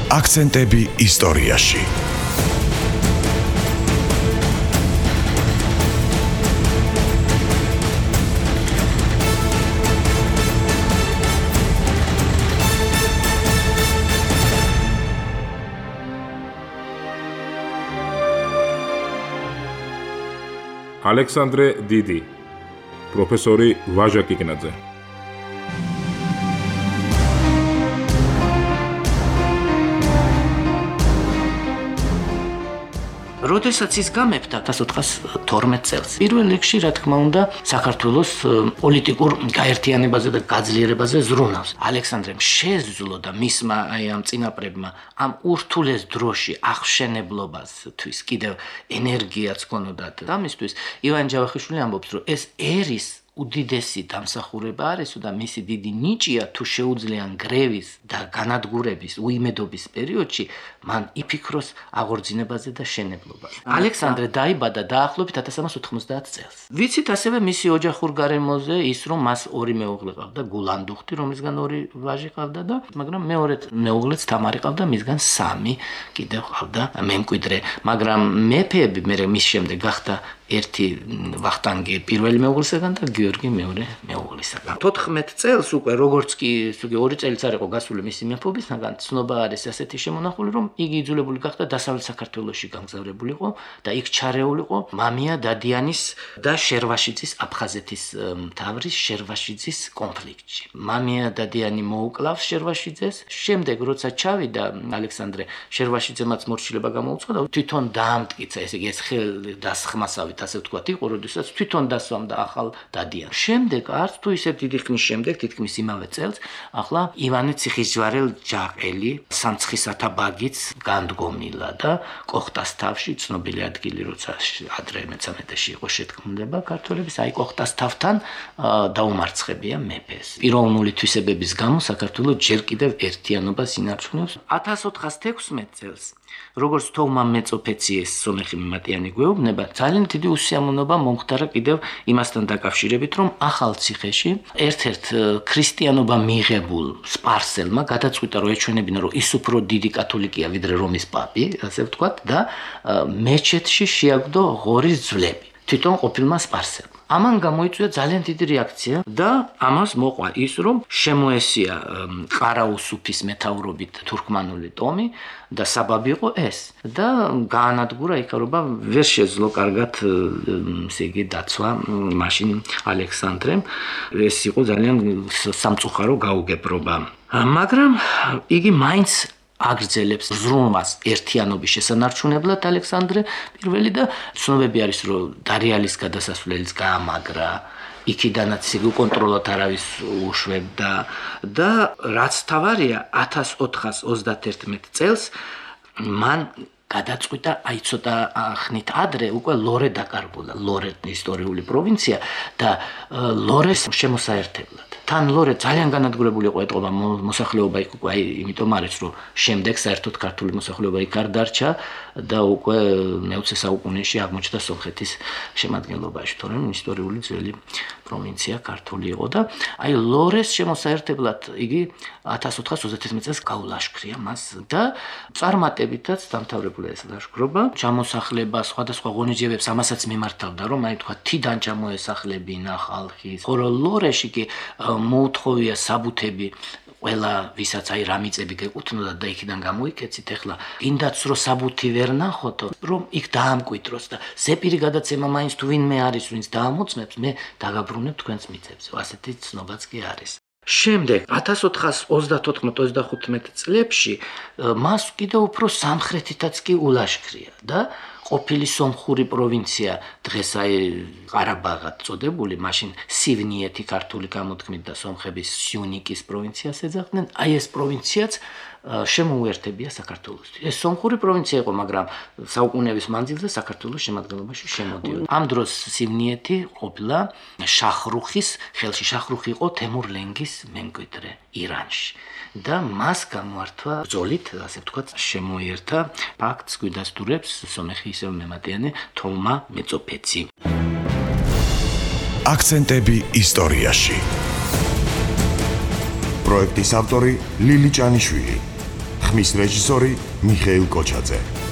აქცენტები ისტორიაში. ალექსანდრე დიდი, პროფესორი ვაჟა კიკნაძე. როდესაც ის გამეფდა 1412 წელს. პირველ რიგში, რა თქმა უნდა, საქართველოს პოლიტიკურ გაერთიანებაზე და გაძლიერებაზე ზრუნავს. ალექსანდრემ შეძლო და მისმა ამ წინაპრებმა ამ ურთულეს დროში აღშენებლობასთვის კიდევ ენერგიაც ჰქონოდათ. ამისთვის ივან ჯავახიშვილი ამბობს, რომ ეს ერის უდიდესი დამსახურება არის და მისი დიდი ნიჭია თუ შეუძლია გრევის და განადგურების უიმედობის პერიოდში მან იფიქროს აღორძინებაზე და შენებლობაზე. ალექსანდრე დაიბადა დაახლოებით 1390 წელს. ვიცით ასევე მისი ოჯახურ გარემოზე ის, რომ მას ორი მეუღლე ყავდა, გულანდუხტი, რომლისგან ორი ვაჟი ყავდა და მაგრამ მეორე მეუღლეც თამარი ყავდა, მისგან სამი კიდევ ყავდა მემკვიდრე. მაგრამ მეფეები მის შემდეგ გახდა ერთი ვახტანგი პირველი მეუღლისგან და გიორგი მეორე მეუღლისგან. 14 წელს უკვე როგორც კი 2 წელიც არ იყო გასული მისი მეფობისგან, ცნობა არის ასეთი შემონახული, რომ იგი იძულებული გახდა დასავლეთ საქართველოში გამგზავრებულიყო და იქ ჩარეულიყო მამია დადიანის და შერვაშიძის აფხაზეთის მთავრის შერვაშიძის კონფლიქტში. მამია დადიანი მოუკლავს შერვაშიძეს, შემდეგ როცა ჩავიდა ალექსანდრე შერვაშიძემაც მორჩილება გამოუცხადა და თვითონ დაამტკიცა, ესე იგი ეს ხელდასხმასავით ასე ვთქვათ, იყო, როდესაც თვითონ დასვამდა ახალ დადიანს. შემდეგ არც თუ ისე დიდი ხნის შემდეგ, თითქმის იმავე წელს, ახლა ივანე ციხისჯვარელ-ჯაყელი, სამცხისათა ბაგიც განდგომილა და კოხტას თავში ცნობილი ადგილი, როცა ადრე მე-13-ში იყო შეთქმულება ქართველების, აი კოხტას თავთან დაუმარცხებია მეფეს. პიროვნული თვისებების გამო საქართველოს ჯერ კიდევ ერთიანობას ინარჩუნებს. 1416 წელს როგორც თომა მეწოფეციეს სომეხი მიმატიანი გვეუბნება, ძალიან დიდი უსიამოვნობა მომხდარა კიდევ იმასთან დაკავშირებით, რომ ახალ ციხეში ერთ-ერთ ქრისტიანობა მიღებულ სპარსელმა გადაწყვიტა, რომ ეჩვენებინა, რომ ის უფრო დიდი კათოლიკია ვიდრე რომის პაპი, ასე ვთქვათ, და მეჩეთში შეაგდო ღორის ძვლები. თვითონ ყოფილმა სპარსელმა. ამან გამოიწვია ძალიან დიდი რეაქცია და ამას მოყვა ის, რომ შემოესია ყარაუსუფის მეთაურობით თურქმანული ტომი და საბაბი იყო ეს და გაანადგურა იქაურობა ვერ შეძლო კარგად ესე იგი დაცვა მაშინ ალექსანდრემ. ეს იყო ძალიან სამწუხარო გაუგებრობა. მაგრამ იგი მაინც აგრძელებს ზრუნვას ერთიანობის შესანარჩუნებლად ალექსანდრე პირველი და ცნობები არის, რომ დარიალის გადასასვლელიც გაამაგრა, იქიდანაც იგი კონტროლად არავის უშვებდა და რაც თავარია 1431 წელს მან გადაწყვიტა, აი ცოტა ხნით ადრე უკვე ლორე დაკარგულა, ლორე ისტორიული პროვინცია და ლორეს შემოსაერთებლად. თან ლორე ძალიან განადგურებული იყო, ეტყობა მოსახლეობა იქ უკვე, იმიტომ არის, რომ შემდეგ საერთოდ ქართული მოსახლეობა იქ არ დარჩა და უკვე მე-20 საუკუნეში აღმოჩნდა სომხეთის შემადგენლობაში, თორემ ისტორიული ძველი პროვინცია ქართული იყო და აი ლორეს შემოსაერთებლად იგი 1431 წელს გაულაშქრია მას და წარმატებითაც დამთავრებული ეს ლაშქრობა. ჩამოსახლება სხვადასხვა ღონისძიებებს ამასაც მიმართავდა, რომ აი თქვა თიდან ჩამოესახლებინა ხალხის. ხოლო ლორეში კი მოუთხოვია საბუთები ყველა ვისაც აი რა მიწები გეკუთვნოდა და იქიდან გამოიქეცით, ეხლა გინდაც რომ საბუთი ვერ ნახოთ, რომ იქ დაამკვიდროს და ზეპირი გადაცემა მაინც თუ ვინმე არის, ვინც დაამოწმებს, მე დაგაბრუნებ თქვენს მიწებს. ასეთი ცნობაც კი არის. შემდეგ 1434-35 წლებში მას კიდევ უფრო სამხრეთითაც კი ულაშქრია და ყოფილი სომხური პროვინცია, დღეს აი ყარაბაღად წოდებული, მაშინ სივნიეთი ქართული გამოთქმით და სომხების სიუნიკის პროვინციას ეძახდნენ, აი ეს პროვინციაც შემოუერთებია საქართველოსთვის. ეს სომხური პროვინცია იყო, მაგრამ საუკუნეების მანძილზე საქართველოს შემადგენლობაში შემოდიოდა. ამ დროს სივნიეთი ყოფილა შახრუხის ხელში. შახრუხი იყო თემურ-ლენგის მემკვიდრე ირანში. და მას გამოართვა ბრძოლით, ასე ვთქვათ, შემოიერთა ფაქტს გვიდასტურებს სომეხი ისევ მემატიანე თომა მეწოფეცი. აქცენტები ისტორიაში. პროექტის ავტორი ლილი ჭანიშვილი. ხმის რეჟისორი მიხეილ კოჩაძე.